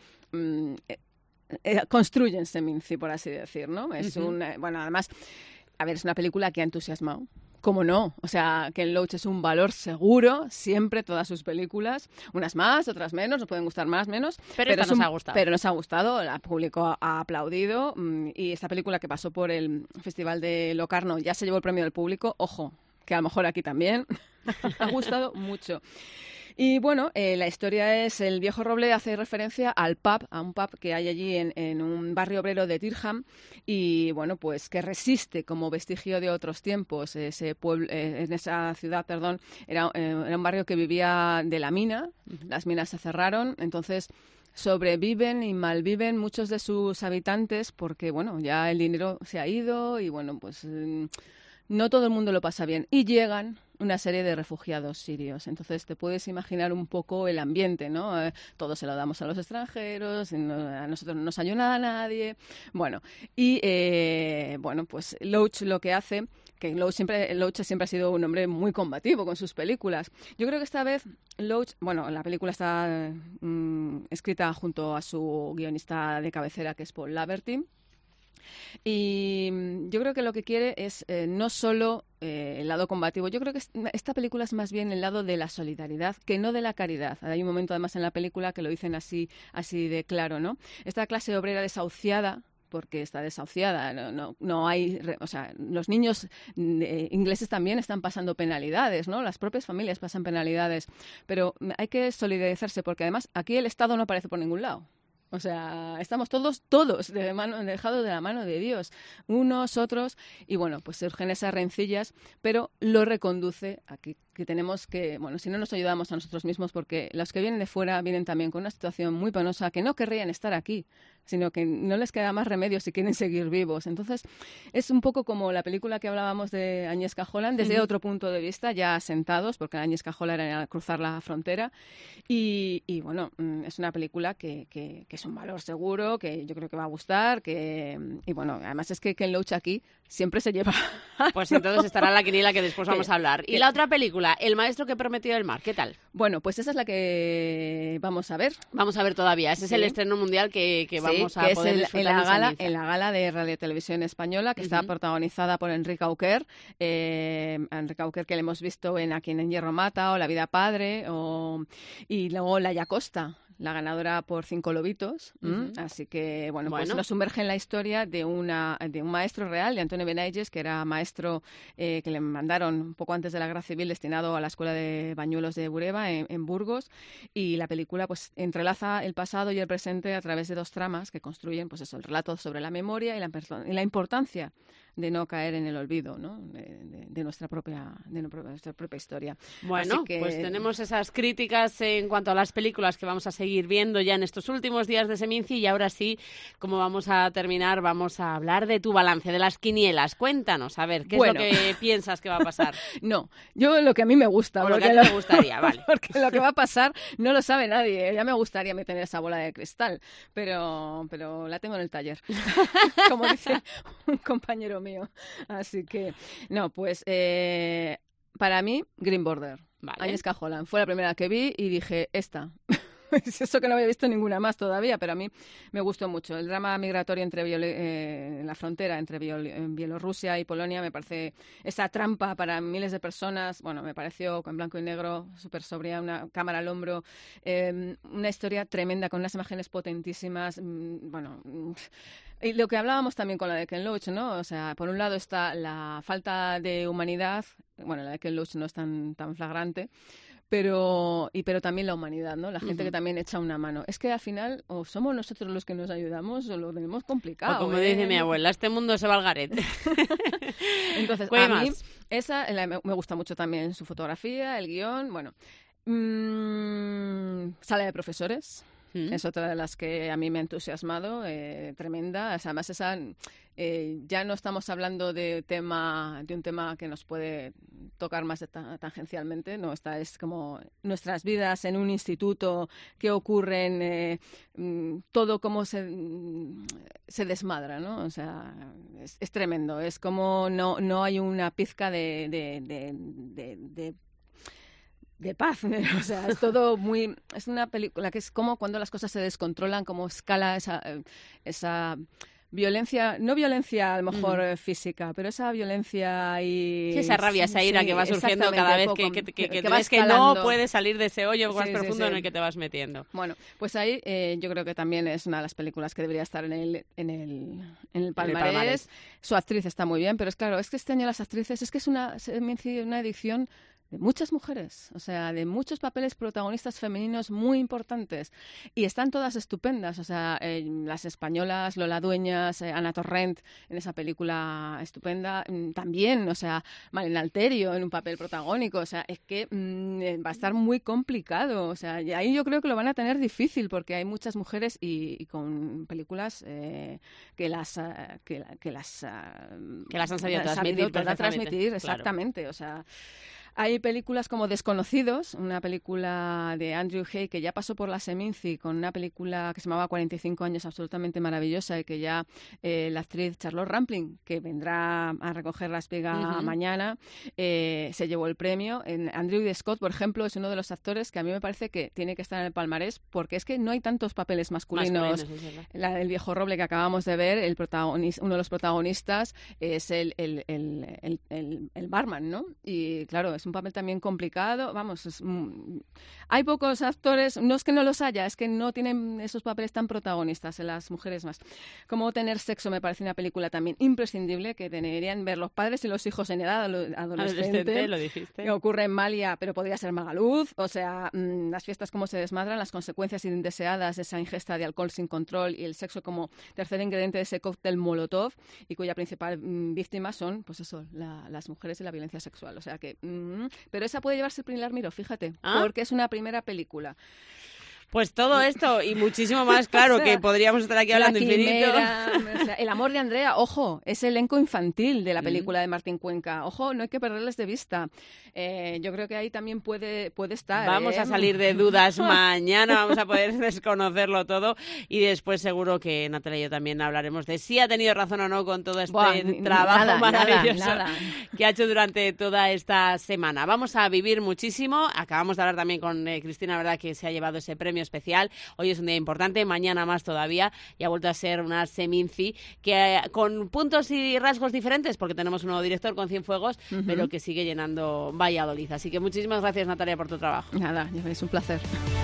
construyen Seminci, por así decir, ¿no? Es bueno, además, a ver, es una película que ha entusiasmado. ¿Cómo no? O sea, Ken Loach es un valor seguro, siempre, todas sus películas. Unas más, otras menos, nos pueden gustar más, menos. Pero esta nos ha gustado. Pero nos ha gustado, el público ha aplaudido. Y esta película que pasó por el Festival de Locarno ya se llevó el premio del público. Ojo, que a lo mejor aquí también. Ha gustado mucho. Y bueno, la historia es, el viejo roble hace referencia a un pub que hay allí en un barrio obrero de Tirham, y bueno, pues que resiste como vestigio de otros tiempos. Ese pueblo, en esa ciudad, perdón, era un barrio que vivía de la mina. Las minas se cerraron, entonces sobreviven y malviven muchos de sus habitantes porque, bueno, ya el dinero se ha ido y, bueno, pues no todo el mundo lo pasa bien. Y llegan una serie de refugiados sirios. Entonces te puedes imaginar un poco el ambiente, ¿no? Todo se lo damos a los extranjeros, a nosotros no nos ayuda a nadie. Bueno, y bueno, pues Loach lo que hace, que Loach siempre ha sido un hombre muy combativo con sus películas. Yo creo que esta vez Loach, bueno, la película está escrita junto a su guionista de cabecera, que es Paul Laverty. Y yo creo que lo que quiere es no solo el lado combativo. Yo creo que esta película es más bien el lado de la solidaridad que no de la caridad. Hay un momento además en la película que lo dicen así de claro, ¿no? Esta clase obrera desahuciada, porque está desahuciada, no hay, o sea, los niños ingleses también están pasando penalidades, ¿no? Las propias familias pasan penalidades, pero hay que solidarizarse porque además aquí el Estado no aparece por ningún lado. O sea, estamos todos dejados de la mano de Dios, unos, otros, y bueno, pues surgen esas rencillas, pero lo reconduce a que tenemos que, bueno, si no nos ayudamos a nosotros mismos, porque los que vienen de fuera vienen también con una situación muy penosa, que no querrían estar aquí, sino que no les queda más remedio si quieren seguir vivos. Entonces, es un poco como la película que hablábamos de Agnieszka Holland, desde otro punto de vista, ya asentados, porque Agnieszka Holland era cruzar la frontera, y bueno, es una película que es un valor seguro, que yo creo que va a gustar, y bueno, además es que Ken Loach aquí siempre se lleva... Pues entonces estará la quiniela que después vamos a hablar. Y la otra película, El maestro que prometió el mar, ¿qué tal? Bueno, pues esa es la que vamos a ver. Vamos a ver todavía, ese es el estreno mundial que vamos a poder disfrutar en la gala de Radio Televisión Española, que está protagonizada por Enrique Auquer, Enrique Auquer que le hemos visto en A quien en hierro mata o La vida padre, y luego Laia Costa, la ganadora por 5 lobitos. Así que, bueno, pues nos sumerge en la historia de un maestro real, de Antonio Benayges, que era maestro que le mandaron un poco antes de la Guerra Civil, destinado a la Escuela de Bañuelos de Bureba, en Burgos. Y la película pues entrelaza el pasado y el presente a través de dos tramas que construyen, pues eso, el relato sobre la memoria y la importancia de no caer en el olvido, ¿no? de nuestra propia historia. Bueno, pues tenemos esas críticas en cuanto a las películas que vamos a seguir viendo ya en estos últimos días de Seminci, y ahora sí, como vamos a terminar, vamos a hablar de tu balance, de las quinielas. Cuéntanos, a ver, ¿qué es lo que piensas que va a pasar? No, yo lo que a mí me gusta. O lo que a ti te gustaría, vale. Porque lo que va a pasar no lo sabe nadie. Ya me gustaría tener esa bola de cristal, pero la tengo en el taller, como dice un compañero mío. Así que, no, pues para mí, Green Border. Vale. Agnieszka Holland fue la primera que vi y dije, esta Es eso que no había visto ninguna más todavía, pero a mí me gustó mucho. El drama migratorio en la frontera entre Bielorrusia y Polonia me parece esa trampa para miles de personas. Bueno, me pareció en blanco y negro, súper sobria, una cámara al hombro, una historia tremenda con unas imágenes potentísimas. Bueno, y lo que hablábamos también con la de Ken Loach, ¿no? O sea, por un lado está la falta de humanidad, bueno, la de Ken Loach no es tan flagrante, pero también la humanidad, ¿no? La gente que también echa una mano. Es que al final o somos nosotros los que nos ayudamos o lo tenemos complicado. O como dice mi abuela, este mundo se va al garete. Entonces, a mí esa me gusta mucho también su fotografía, el guión, bueno. Sala de profesores. Es otra de las que a mí me ha entusiasmado, tremenda. O sea, además esa, ya no estamos hablando de un tema que nos puede tocar más tangencialmente, no, esta es como nuestras vidas en un instituto, qué ocurren, todo cómo se desmadra, ¿no? O sea, es tremendo, es como no hay una pizca de paz, o sea, es todo muy... Es una película que es como cuando las cosas se descontrolan, como escala esa violencia, no violencia a lo mejor física, pero esa violencia y... Sí, esa rabia, esa ira que va surgiendo cada vez que ves que no puedes salir de ese hoyo más profundo en el que te vas metiendo. Bueno, pues ahí yo creo que también es una de las películas que debería estar en el palmarés. Su actriz está muy bien, pero es claro, es que este año las actrices, es que es una edición de muchas mujeres, o sea, de muchos papeles protagonistas femeninos muy importantes y están todas estupendas, o sea, las españolas, Lola Dueñas, Ana Torrent en esa película estupenda, también, o sea, Malena Alterio en un papel protagónico, o sea, es que va a estar muy complicado, o sea, y ahí yo creo que lo van a tener difícil porque hay muchas mujeres y con películas que las han sabido transmitir, exactamente, claro. O sea, hay películas como Desconocidos, una película de Andrew Hay que ya pasó por la Seminci con una película que se llamaba 45 años, absolutamente maravillosa, y que ya la actriz Charlotte Rampling, que vendrá a recoger la espiga mañana, se llevó el premio. Andrew Scott, por ejemplo, es uno de los actores que a mí me parece que tiene que estar en el palmarés porque es que no hay tantos papeles masculinos. El viejo roble que acabamos de ver, uno de los protagonistas es el barman, ¿no? Y claro, es un papel también complicado, vamos, hay pocos actores, no es que no los haya, es que no tienen esos papeles tan protagonistas en las mujeres más. Como Tener sexo me parece una película también imprescindible que deberían ver los padres y los hijos en edad adolescente. Lo dijiste. Que ocurre en Malia, pero podría ser Magaluz, o sea, las fiestas cómo se desmadran, las consecuencias indeseadas de esa ingesta de alcohol sin control y el sexo como tercer ingrediente de ese cóctel Molotov y cuya principal víctima son, pues eso, las mujeres y la violencia sexual, o sea que... pero esa puede llevarse el Pilar Miró, fíjate, porque es una primera película. Pues todo esto y muchísimo más, claro, o sea, que podríamos estar aquí hablando infinito. O sea, El amor de Andrea, ojo, es el elenco infantil de la película de Martín Cuenca. Ojo, no hay que perderles de vista. Yo creo que ahí también puede estar. Vamos a salir de dudas mañana, vamos a poder desconocerlo todo y después seguro que Natalia y yo también hablaremos de si ha tenido razón o no con todo este trabajo maravilloso que ha hecho durante toda esta semana. Vamos a vivir muchísimo. Acabamos de hablar también con Cristina, verdad, que se ha llevado ese premio especial. Hoy es un día importante, mañana más todavía, y ha vuelto a ser una Seminci que con puntos y rasgos diferentes, porque tenemos un nuevo director con Cienfuegos, pero que sigue llenando Valladolid. Así que muchísimas gracias, Natalia, por tu trabajo. Nada, es un placer.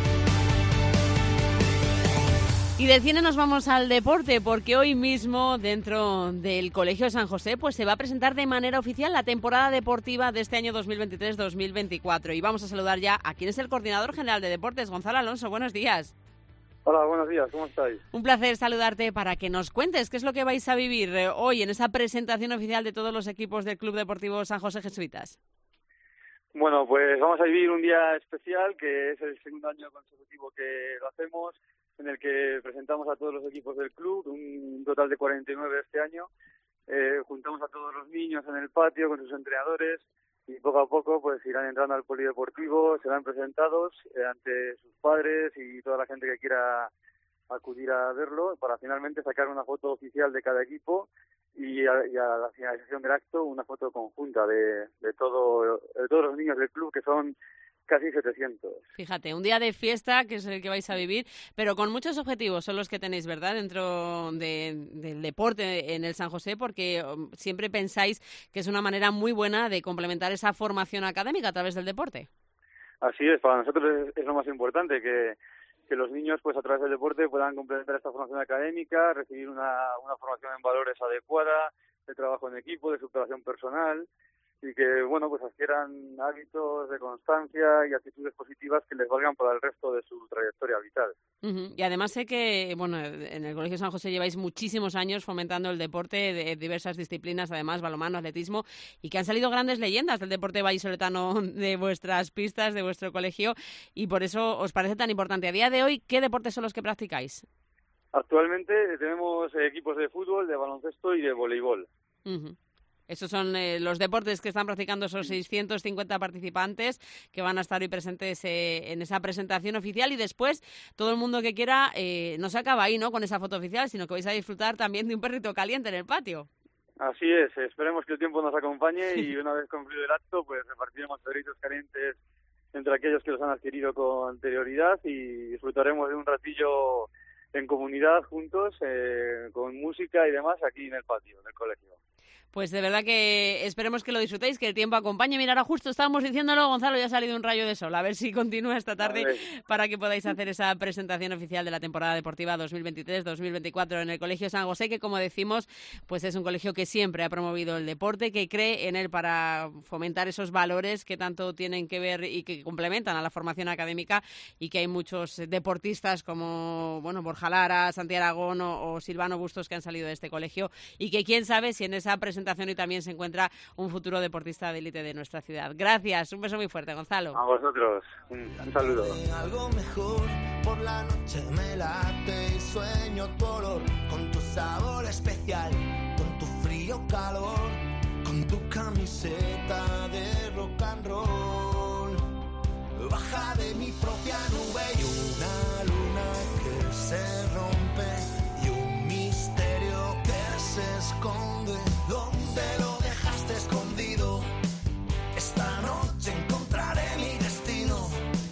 Y del cine nos vamos al deporte, porque hoy mismo dentro del Colegio de San José pues se va a presentar de manera oficial la temporada deportiva de este año 2023-2024. Y vamos a saludar ya a quien es el coordinador general de deportes, Gonzalo Alonso. Buenos días. Hola, buenos días, ¿cómo estáis? Un placer saludarte para que nos cuentes qué es lo que vais a vivir hoy en esa presentación oficial de todos los equipos del Club Deportivo San José Jesuitas. Bueno, pues vamos a vivir un día especial, que es el segundo año consecutivo que lo hacemos, en el que presentamos a todos los equipos del club, un total de 49 este año. Juntamos a todos los niños en el patio con sus entrenadores y poco a poco pues irán entrando al polideportivo, serán presentados ante sus padres y toda la gente que quiera acudir a verlo, para finalmente sacar una foto oficial de cada equipo y a la finalización del acto una foto conjunta de todos los niños del club, que son casi 700. Fíjate, un día de fiesta, que es el que vais a vivir, pero con muchos objetivos son los que tenéis, ¿verdad?, dentro del deporte en el San José, porque siempre pensáis que es una manera muy buena de complementar esa formación académica a través del deporte. Así es, para nosotros es lo más importante, que los niños, pues a través del deporte, puedan complementar esta formación académica, recibir una formación en valores adecuada, de trabajo en equipo, de superación personal, y que, bueno, pues adquieran hábitos de constancia y actitudes positivas que les valgan para el resto de su trayectoria vital. Y además sé que, bueno, en el Colegio San José lleváis muchísimos años fomentando el deporte de diversas disciplinas, además balonmano, atletismo, y que han salido grandes leyendas del deporte vallisoletano de vuestras pistas, de vuestro colegio, y por eso os parece tan importante. A día de hoy, ¿qué deportes son los que practicáis? Actualmente tenemos equipos de fútbol, de baloncesto y de voleibol. Esos son los deportes que están practicando esos 650 participantes que van a estar hoy presentes en esa presentación oficial, y después todo el mundo que quiera no se acaba ahí, ¿no?, con esa foto oficial, sino que vais a disfrutar también de un perrito caliente en el patio. Así es, esperemos que el tiempo nos acompañe y una vez concluido el acto, pues repartiremos perritos calientes entre aquellos que los han adquirido con anterioridad y disfrutaremos de un ratillo en comunidad juntos, con música y demás aquí en el patio del colegio. Pues de verdad que esperemos que lo disfrutéis, que el tiempo acompañe. Mira, ahora justo estábamos diciéndolo, Gonzalo, ya ha salido un rayo de sol. A ver si continúa esta tarde para que podáis hacer esa presentación oficial de la temporada deportiva 2023-2024 en el Colegio San José, que, como decimos, pues es un colegio que siempre ha promovido el deporte, que cree en él para fomentar esos valores que tanto tienen que ver y que complementan a la formación académica, y que hay muchos deportistas como, bueno, Borja Lara, Santiago Aragón o Silvano Bustos que han salido de este colegio, y que quién sabe si en esa presentación y también se encuentra un futuro deportista de élite de nuestra ciudad. Gracias, un beso muy fuerte, Gonzalo. A vosotros, un saludo. Algo mejor, por la noche me late y sueño tu olor, con tu sabor especial, con tu frío calor, con tu camiseta de rock and roll. Baja de mi propia nube y una luna que se rompe y un misterio que se esconde. ¿Dónde lo dejaste escondido? Esta noche encontraré mi destino,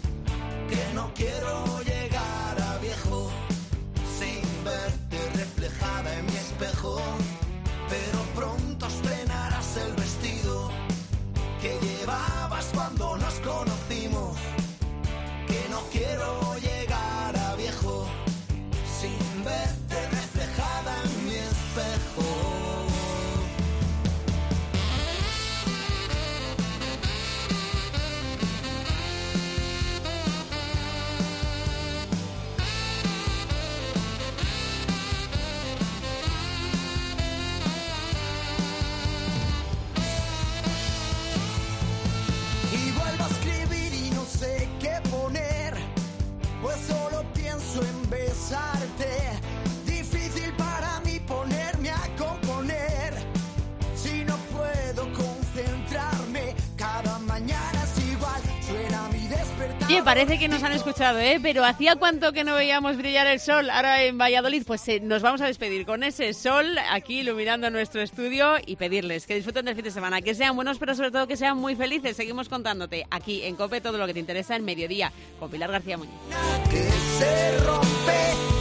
que no quiero llegar a viejo sin verte reflejada en mi espejo, pero pronto estrenarás el vestido que llevabas cuando nos conocimos, que no quiero llegar a viejo sin verte reflejada en mi espejo. Difícil para mí ponerme a componer si no puedo concentrarme. Cada mañana es igual, suena mi despertar. Oye, parece que nos han escuchado, pero ¿hacía cuánto que no veíamos brillar el sol ahora en Valladolid? Pues nos vamos a despedir con ese sol aquí iluminando nuestro estudio y pedirles que disfruten del fin de semana, que sean buenos, pero sobre todo que sean muy felices. Seguimos contándote aquí en COPE todo lo que te interesa en Mediodía con Pilar García Muñiz. Que se rompe.